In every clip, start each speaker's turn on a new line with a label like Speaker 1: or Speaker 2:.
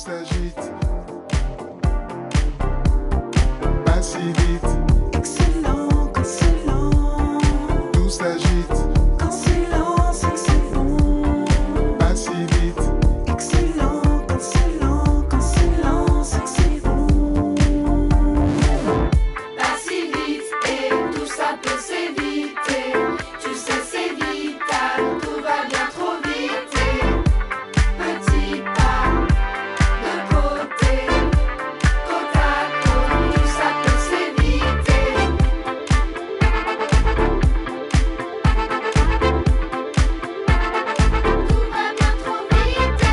Speaker 1: s'agite, pas si vite.
Speaker 2: Excellent quand c'est lent,
Speaker 1: Tout s'agite,
Speaker 2: quand c'est lent, c'est que c'est bon.
Speaker 1: pas si vite.
Speaker 2: Excellent quand c'est lent, quand c'est lent, c'est que c'est bon.
Speaker 3: Pas si vite et tout ça peut s'éviter. Tu sais c'est vital, tout va bien trop vite. Et petit pas de côté, côte à côte, tout ça peut s'éviter. Tout va bien trop vite.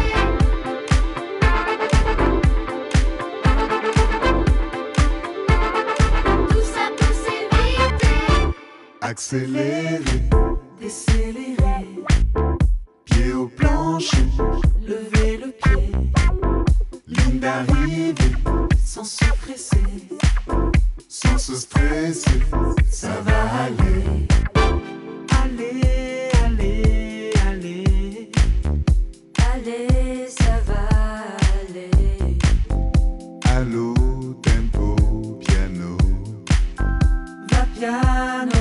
Speaker 3: Tout ça peut s'éviter.
Speaker 1: Accélérer,
Speaker 2: Décélérer,
Speaker 1: pied au plancher,
Speaker 2: lever le pied,
Speaker 1: ligne d'arrivée,
Speaker 2: sans se presser,
Speaker 1: sans se stresser, ça va aller.
Speaker 2: aller, aller, aller.
Speaker 3: Allez, ça va aller.
Speaker 1: Allo, tempo, piano,
Speaker 2: Va piano,